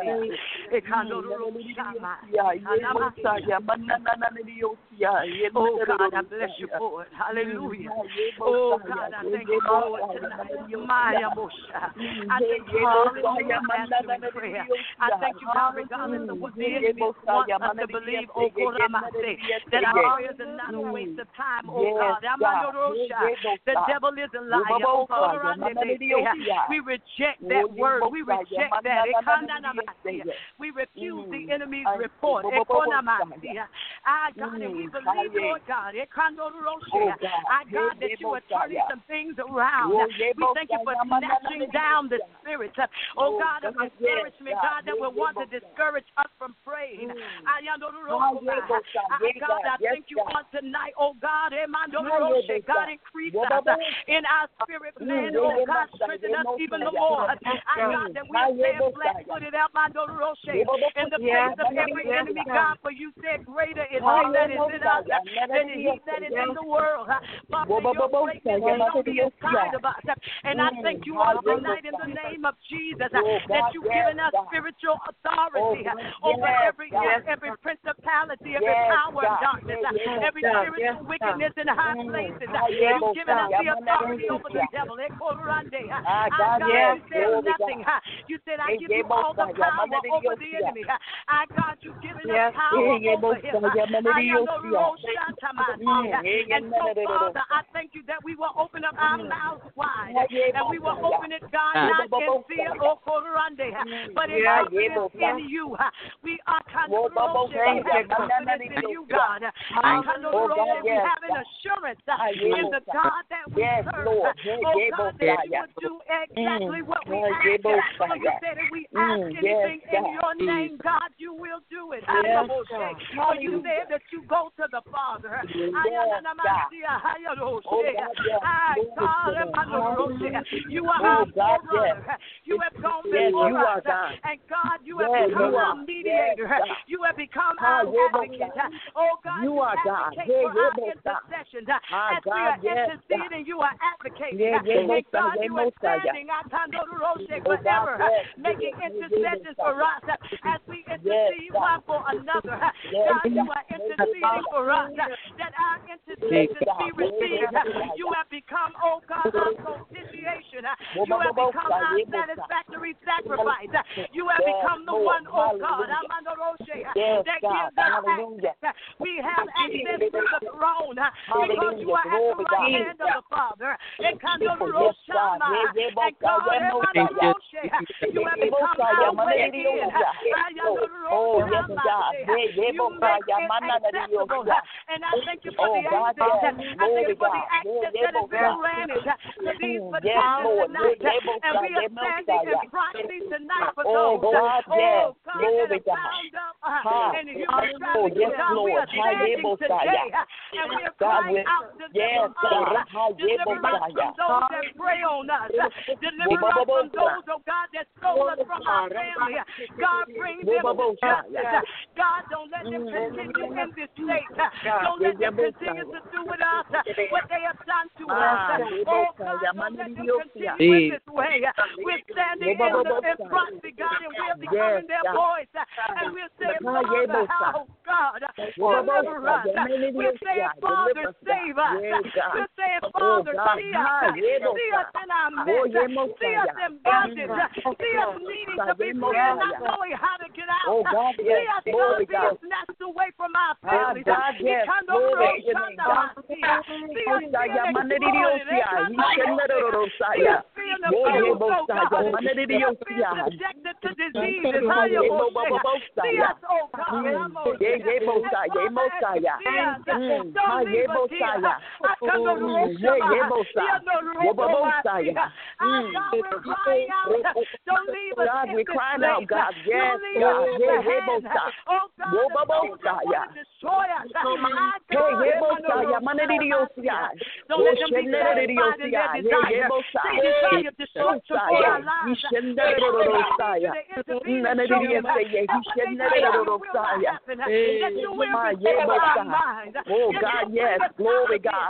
Oh, God, I bless you for it. Hallelujah. Oh, God, I thank you for it tonight. My Mosha. I thank you, hallelujah, answering prayer. I thank you, God, regardless of what the enemy wants us to believe, oh, God, that our prayers are not a waste of time, oh, God. The devil is a liar, oh, God. We reject that word. We reject that. We refuse the enemy's report. I, God, and we believe, Lord God, I, God, that you are turning some things around. We thank you for snatching down the spirits, oh God, of discouragement, God, that will want to discourage us from praying. I, God, I thank you on tonight, oh God, God, increase us in our spirit, man, oh God, strengthen us even the more. I, God, that we stand flat-footed out my in the face of every enemy, God, for you said greater is he that is in us than he that is in the world. Father, your greatness is on the inside of us. And I thank you all tonight in the name of Jesus that you've given us spiritual authority over every every principality, every power of darkness, every spiritual wickedness in high places. You've given us the authority over the devil. Ah, God, yes. There's nothing. You said, I give you all the power over the enemy. I God, you've given us power over him. And so, Father, I thank you that we will open up our mouths wide and we will open it, God, not in fear or corande, but in confidence in you. We are confident in you, God. We have an assurance in the God that we serve. Oh, God, that you would do exactly what we ask. So you said if we ask anything in your name, God, you will do it. For you said that you go to the Father. You are our forerunner. You have gone before us. And God, you have become our mediator. You have become our advocate. Oh God, you are God. For our intercession. As we are interceding, you are advocating. And God, you are standing forever, making intercessions for us as we intercede one for another. God, you are interceding for us that our intercessions be received. You have become, oh God, our propitiation. You have become our satisfactory sacrifice. You have become the one, oh God, that gives us access. We have access to the throne because you are at the right hand of the Father. And God, you have become our way in. Oh, yes, God. You make it accessible. And I thank you for the access. I thank you for the access that has been granted to these petitions tonight. And we are standing in proxy tonight for those. Oh, God, that are bound up in human trafficking. God, we are standing today. And we are crying out to deliver us. Deliver us from those that prey on us. Deliver us from those, oh God, that stole us from our family. God, bring them to justice. God, don't let them continue in this state. Don't let them continue to do with us what they have done to us. Oh God, don't let them continue in this way. We're standing in the in proxy, God, and we're becoming their voice. And we're saying, Father, how God, deliver us. We're saying, Father, save us. We're saying, Father, see us. See us in our mess. See us in bondage. See us needing to be free and not knowing how to get out. See us, God, being snatched away from our families. See us being subjected to diseases. See us, oh God. Don't leave us here. I come to Don't leave us God, in we're this crying place. out, God. Yes, Don't leave God. us in the hands. Oh God, don't destroy us. Don't let them be satisfied in their desire. They desire destruction for our lives. Oh God, yes, glory God.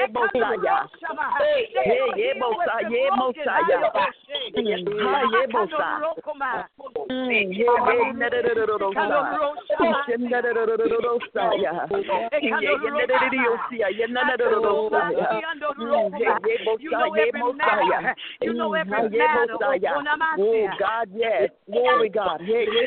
You know every matter. Oh God, yes, glory God.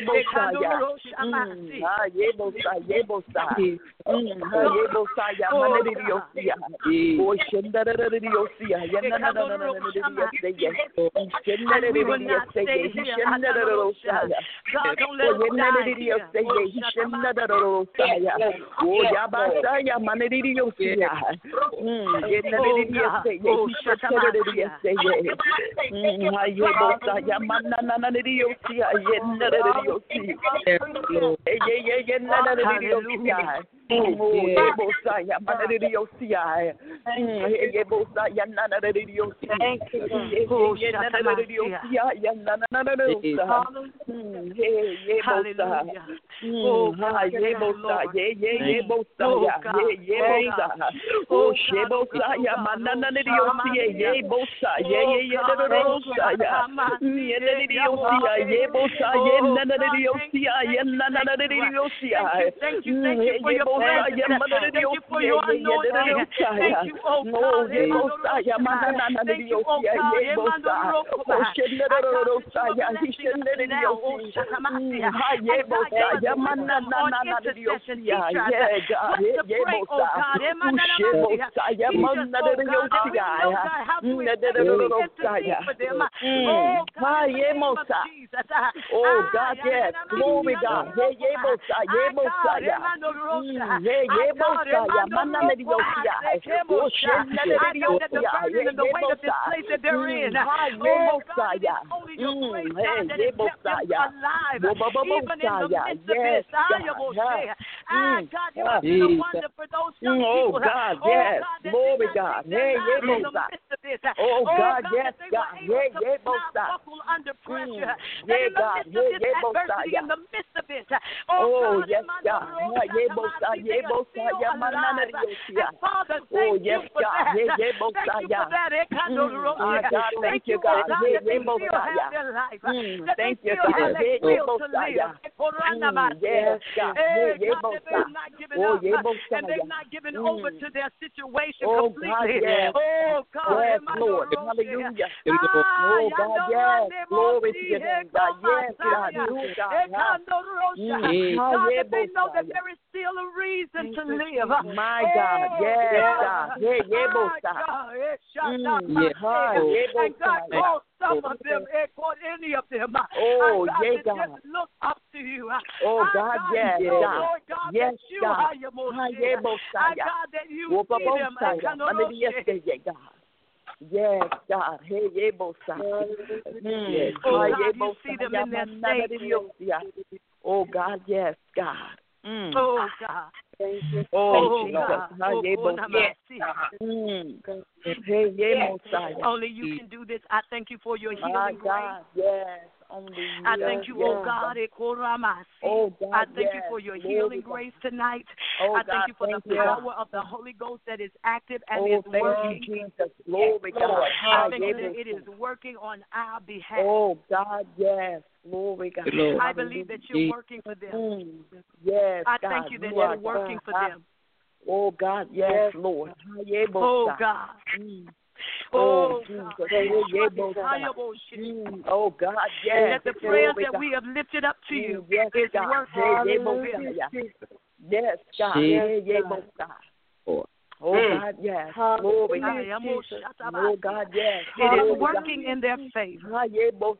We will not stay here. God, don't let us die here. Hallelujah. Oh, God, yeah, bosa, yeah, yeah, yeah, bosa, yeah, yeah, bosa. Oh, shebosa, yeah, manana de Dios, yeah, bosa, yeah, yeah, yeah, de rosa, yeah, yeah, de Dios, yeah, bosa, yeah, nana de Dios, yeah, nana de Dios, yeah. Thank you, thank you for your presence. Thank you for your anointing. Thank you, oh God. Yeah, bosa, yeah, manana de Dios, yeah, yeah, bosa. Oh, shebosa, yeah, he should let it Dios, yeah, bosa, yeah, manana de Dios, yeah, yeah, God, yeah, bosa. Yeah, manana de Dios, yeah, oh, God, yeah, mosa. Oh, God, yes, glory, God, yeah, yeah, mosa, yeah, mosa, yeah, yeah, yeah, mosa, yeah, manana de Dios, yeah, oh, shit, let it Dios, yeah, yeah, the weight of this place that they're in. Oh, God, it is only your grace, God, that has kept them alive, even in the midst of this. Ah, God, you have been a wonder for those young people. Oh, God, yes, glory, God, yeah, yeah, mosa. Oh, God, yes, God, yeah, yeah, mosa. Under pressure. Yeah, God, yeah, yeah, mosa, yeah. In the midst of it. Oh, yes, God, yeah, mosa, yeah, mosa, yeah, manana de Dios, yeah. Oh, yes, God, yeah, yeah, mosa, yeah. God, thank you, God, yeah, yeah, mosa, yeah. Thank you, God, yeah, yeah, mosa, yeah. Yes, God, yeah, yeah, mosa. Oh, yeah, mosa, and they're not giving over to their situation oh, completely. God, yes. Oh, God, yes, Lord, hallelujah. Oh, God, yes, glory to your name, God, yes, God, do it, God, God, that they know that there is still a reason to live. My God, yes, God, yeah, yeah, mosa. And God calls some of them, any of them, oh, God, yeah, to God. just look up to you. Oh, God, yes, God. Lord God, yes, that you God. are your most Yeah, God, that you see them. Yes, God. Yes, God. Hey, yeah, bosa. Mm. Oh, God, you see them in their state. Oh, God, yes, God. Mm. Oh, God. Thank you. Oh, Jesus. Oh, yes. mm. Hey, yeah, Messiah. Only you can do this. I thank you for your healing My grace. God, yes. Only you. I thank you, yes. oh God. Oh, God, I thank yes. you for your Lord healing God. grace tonight. Oh, I thank God, you for thank the you, power God. of the Holy Ghost that is active and oh, is thank working. You, Jesus. Glory, God. I thank you that it is working on our behalf. Oh, God, yes. Glory, God. Lord. I believe that you're working for them. Mm. Yes, I God. thank you that you you're working God. for them. Oh, God, yes, yes. Lord. Oh, God. Mm. Oh, Jesus. God. Mm. Oh, God, yes. That the prayers Glory, that God. we have lifted up to you mm. yes, is God. working. Yes, God. Yes, God. Oh, God, yes. Glory, God. Oh, God, yes. It is working in their favor. Yes, Lord.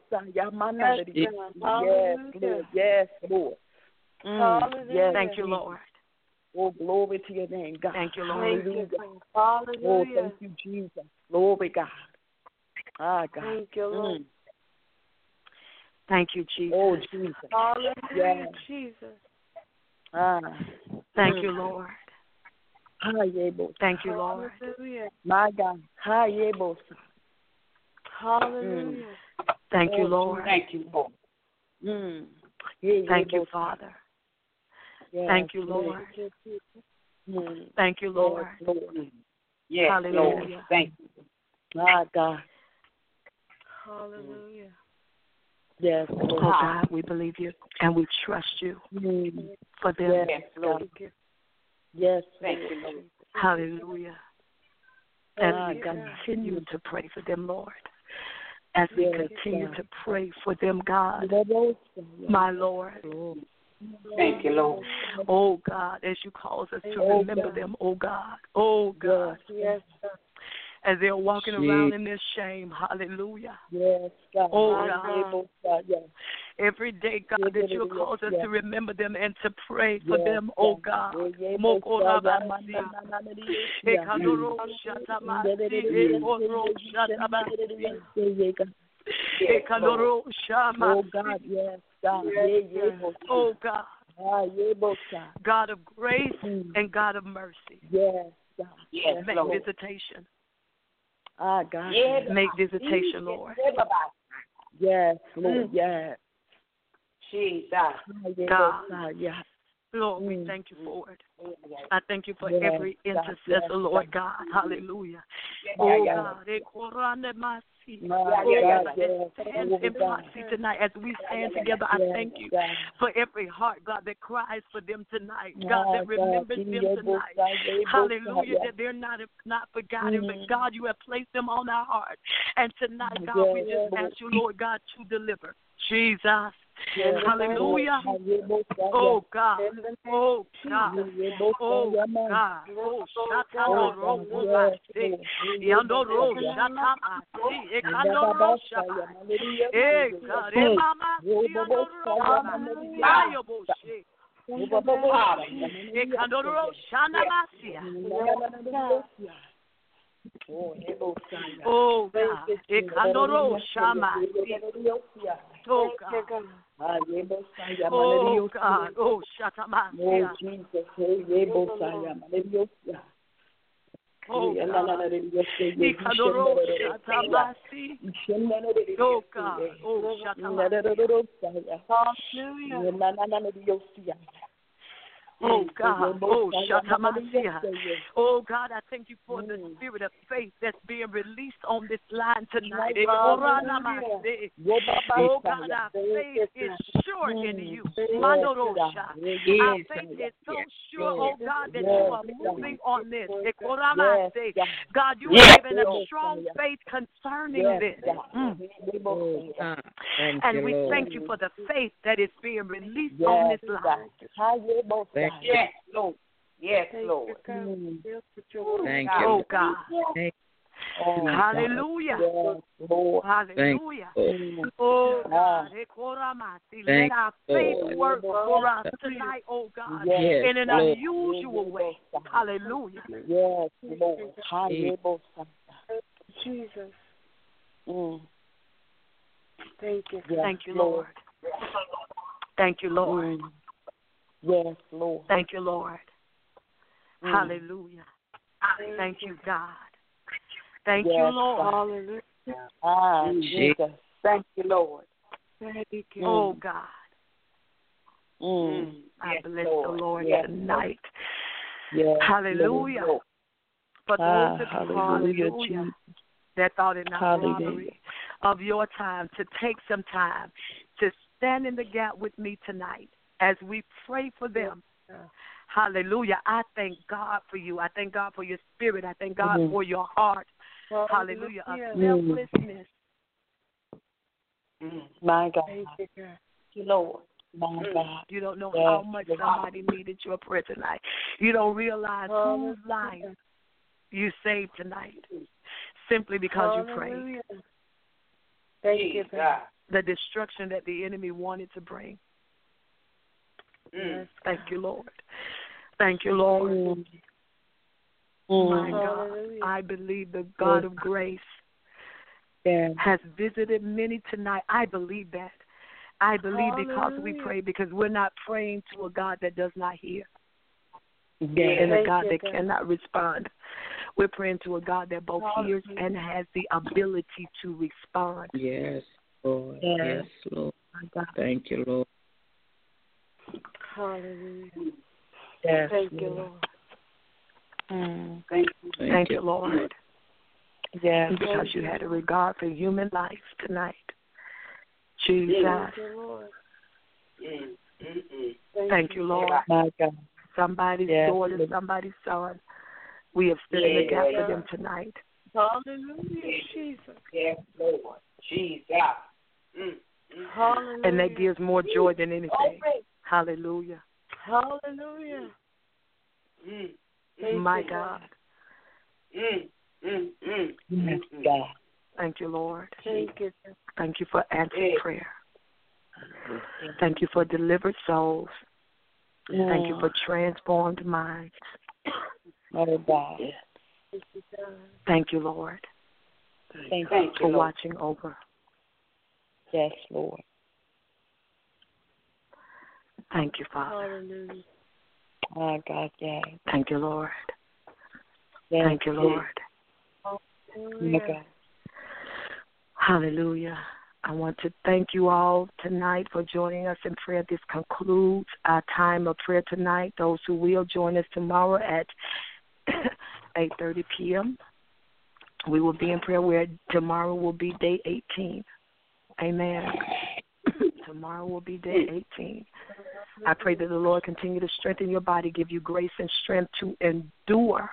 Yes, Lord. Mm. Yes, thank you, Lord. Oh, glory to your name, God. Thank you, Lord. Hallelujah. Hallelujah. Oh, thank you, Jesus. Glory, God. Ah, God. Thank you, Lord. Mm. Thank you, Jesus. Oh, Jesus. Hallelujah, yes. Jesus. Ah. Thank mm. you, Lord. Thank you, Lord. Hallelujah. My God. Hallelujah. Mm. Thank you, oh, Lord. Thank you, Lord. Mm. Thank you, Father. Yes, Thank you, Lord. Mm. Thank you, Lord. Yes, Lord. Yes, Hallelujah. Lord. Thank you. My God. Hallelujah. Yes, Lord. Oh, God, we believe you and we trust you mm. for them. Yes, Lord. Yes, thank you, Lord. Hallelujah. As oh, we God. continue to pray for them, Lord. As we yes, continue God. to pray for them, God, my Lord. Thank you, Lord. Oh, God, as you cause us to oh, remember God. them, oh, God. Oh, God. Yes, yes. As they're walking around in this shame, hallelujah. Yes, God. Oh, God. God. Yes. Every day, God, that you'll cause us yes. to remember them and to pray for yes, them, oh, God. Yes, oh, God, yes, God. Oh, God. God of grace and God of mercy. Yes, God. Yes, Make Lord. visitation. Ah, God. Make visitation, Lord. Yes, Lord. Yes. Jesus. God. Lord, we thank you for it. I thank you for yes, every intercessor, yes, Lord God. Hallelujah. Oh, God. Oh, God. Stand in proxy tonight as we stand together. I thank you for every heart, God, that cries for them tonight. God, that remembers them tonight. Hallelujah, that they're not, not forgotten, but God, you have placed them on our heart. And tonight, God, we just ask you, Lord God, to deliver. Jesus. Yes. Hallelujah. Oh God. Oh God. Oh God. Oh Shatama Rosi. Yandoro Shatama. Ekandoro Shaba. Eh God. Eh Mama. Yandoro Ayoboshi. Ekandoro Shanamasia. Oh God. Ekandoro Shama. Oh God. Oh God, oh Shatamasia. Oh Jesus, oh God, Ikadoro Shatamasi. Oh God, oh Shatamasia. Oh God, oh Shatamasia. Oh God, I thank you for the spirit of faith that's being released on this line tonight. Oh God, our faith is sure in you. Our faith is so sure, oh God, that you are moving on this. God, you are giving a strong faith concerning this. Mm. And we thank you for the faith that is being released on this line. Yes, Lord. Yes, Lord. Thank you. Oh, God. Thank you. Hallelujah. Hallelujah. Oh, God. Let our faith work for us tonight, oh, God, in an unusual way. Hallelujah. Yes, Lord. Hallelujah. Jesus. Mm. Thank you. Thank you, Lord. Thank you, Lord. Yes, Lord. Thank you, Lord. Mm. Hallelujah. Thank you, God. Thank yes, you, Lord. Hallelujah. Ah, Jesus. Thank you, Lord. Thank you. Oh, God. Mm. I yes, bless Lord. the Lord yes, tonight. Yes, hallelujah. Lord. For ah, those of you, hallelujah, hallelujah, that thought it not hallelujah. robbery of your time to take some time to stand in the gap with me tonight as we pray for them. Yeah. Hallelujah. I thank God for you. I thank God for your spirit. I thank God mm-hmm. for your heart. Well, hallelujah. Of selflessness. Mm. My God. Thank you, God. Lord. My mm. God. You don't know yes. how much somebody needed your prayer tonight. You don't realize oh, whose life yeah. you saved tonight simply because oh, you prayed. Thank you, God. The destruction that the enemy wanted to bring. Mm. Thank you, Lord. Thank you, Lord. Mm. My God, I believe the God of grace yeah. has visited many tonight. I believe that. I believe Hallelujah. Because we pray, because we're not praying to a God that does not hear. Yeah. And a God that cannot respond. We're praying to a God that both Hallelujah. Hears and has the ability to respond. Yes, Lord. Yeah. Yes, Lord. Thank you, Lord. Hallelujah. Yes, Thank Lord. you, Lord. Mm. Thank you. Thank, Thank you, you, Lord. Yes. Because you had a regard for human life tonight. Jesus. Thank you, Lord. Thank, Thank you, Lord. My God. Somebody's yes. daughter, somebody's son. We have stood yeah, in the gap yeah. for them tonight. Hallelujah, Jesus. Yes, Lord. Jesus. Mm. Hallelujah. And that gives more joy than anything. Okay. Hallelujah. Hallelujah. Mm. My God. Mm. Mm. Mm. Mm. God. Thank you, Lord. Thank you. Thank you for answered yeah. prayer. Thank you for delivered souls. Yeah. Thank you for transformed minds. Oh, God. Thank you, Lord. Thank you for for watching over. Yes, Lord. Thank you, Father. Hallelujah. Oh, God, yes. Thank you, Lord. Yes, Thank you, Lord. Hallelujah. Hallelujah. I want to thank you all tonight for joining us in prayer. This concludes our time of prayer tonight. Those who will join us tomorrow at eight thirty p.m., we will be in prayer where tomorrow will be day eighteen. Amen. Tomorrow will be day eighteen. I pray that the Lord continue to strengthen your body, give you grace and strength to endure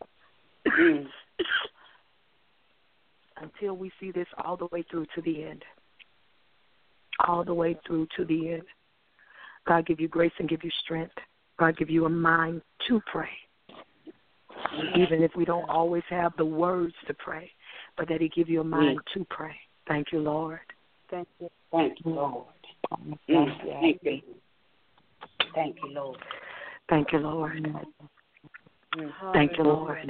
until we see this all the way through to the end. All the way through to the end. God give you grace and give you strength. God give you a mind to pray. Even if we don't always have the words to pray, but that he give you a mind mm. to pray. Thank you, Lord. Thank you. Thank you, Lord. Mm. Thank you. Thank you, Lord. Thank you, Lord. Mm. Thank you, Lord.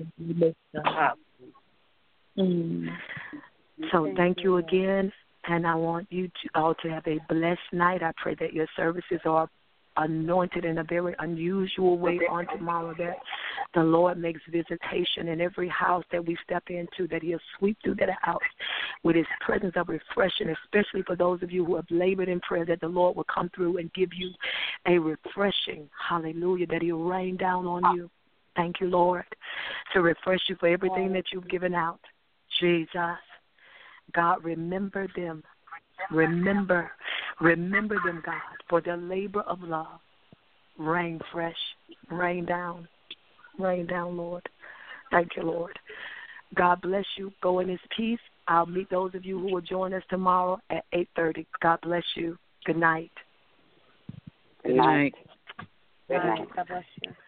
Mm. So thank you again, and I want you to, all to have a blessed night. I pray that your services are anointed in a very unusual way on tomorrow, that the Lord makes visitation in every house that we step into, that he'll sweep through that house with his presence of refreshing, especially for those of you who have labored in prayer, that the Lord will come through and give you a refreshing, hallelujah, that he'll rain down on you. Thank you, Lord, to refresh you for everything that you've given out. Jesus, God, remember them. Remember, remember them, God, for their labor of love. Rain fresh, rain down, rain down, Lord. Thank you, Lord. God bless you. Go in his peace. I'll meet those of you who will join us tomorrow at eight thirty. God bless you. Good night. Good night. Good night. God bless you.